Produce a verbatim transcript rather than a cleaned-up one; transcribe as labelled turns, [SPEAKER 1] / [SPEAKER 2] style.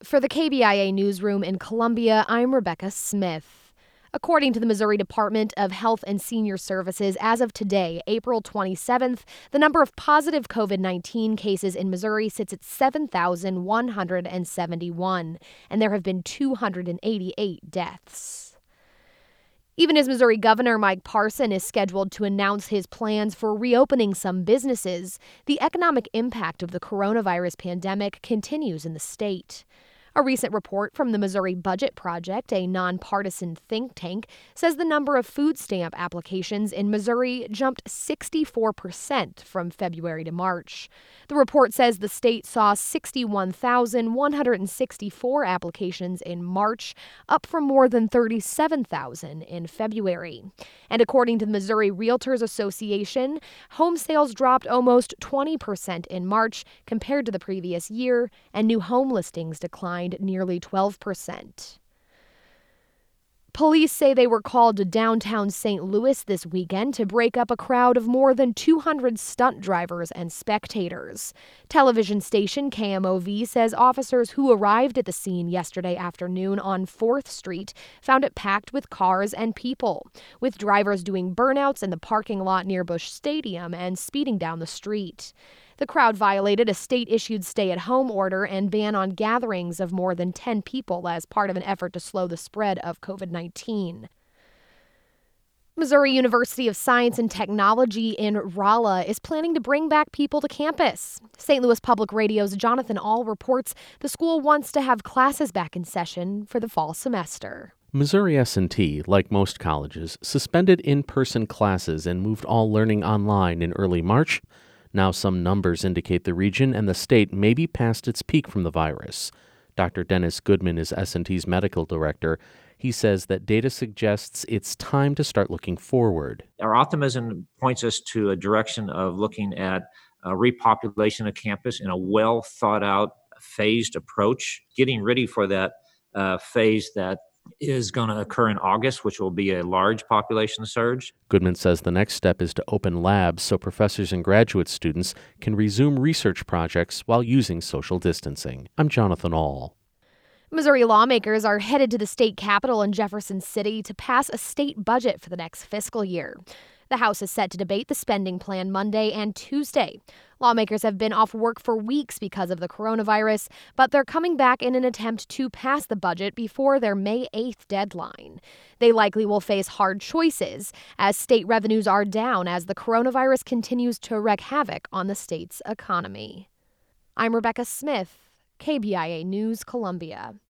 [SPEAKER 1] For the K B I A newsroom in Columbia, I'm Rebecca Smith. According to the Missouri Department of Health and Senior Services, as of today, April twenty-seventh, the number of positive covid nineteen cases in Missouri sits at seven thousand one hundred seventy-one, and there have been two hundred eighty-eight deaths. Even as Missouri Governor Mike Parson is scheduled to announce his plans for reopening some businesses, the economic impact of the coronavirus pandemic continues in the state. A recent report from the Missouri Budget Project, a nonpartisan think tank, says the number of food stamp applications in Missouri jumped sixty-four percent from February to March. The report says the state saw sixty-one thousand one hundred sixty-four applications in March, up from more than thirty-seven thousand in February. And according to the Missouri Realtors Association, home sales dropped almost twenty percent in March compared to the previous year, and new home listings declined nearly twelve percent. Police say they were called to downtown Saint Louis this weekend to break up a crowd of more than two hundred stunt drivers and spectators. Television station K M O V says officers who arrived at the scene yesterday afternoon on fourth Street found it packed with cars and people, with drivers doing burnouts in the parking lot near Busch Stadium and speeding down the street. The crowd violated a state-issued stay-at-home order and ban on gatherings of more than ten people as part of an effort to slow the spread of covid nineteen. Missouri University of Science and Technology in Rolla is planning to bring back people to campus. Saint Louis Public Radio's Jonathan Ahl reports the school wants to have classes back in session for the fall semester.
[SPEAKER 2] Missouri S and T, like most colleges, suspended in-person classes and moved all learning online in early March. Now some numbers indicate the region and the state may be past its peak from the virus. Doctor Dennis Goodman is S and T's medical director. He says that data suggests it's time to start looking forward.
[SPEAKER 3] Our optimism points us to a direction of looking at a repopulation of campus in a well thought out, phased approach, getting ready for that uh, phase that is going to occur in August, which will be a large population surge.
[SPEAKER 2] Goodman says the next step is to open labs so professors and graduate students can resume research projects while using social distancing. I'm Jonathan Ahl.
[SPEAKER 1] Missouri lawmakers are headed to the state capitol in Jefferson City to pass a state budget for the next fiscal year. The House is set to debate the spending plan Monday and Tuesday. Lawmakers have been off work for weeks because of the coronavirus, but they're coming back in an attempt to pass the budget before their May eighth deadline. They likely will face hard choices, as state revenues are down as the coronavirus continues to wreak havoc on the state's economy. I'm Rebecca Smith, K B I A News, Columbia.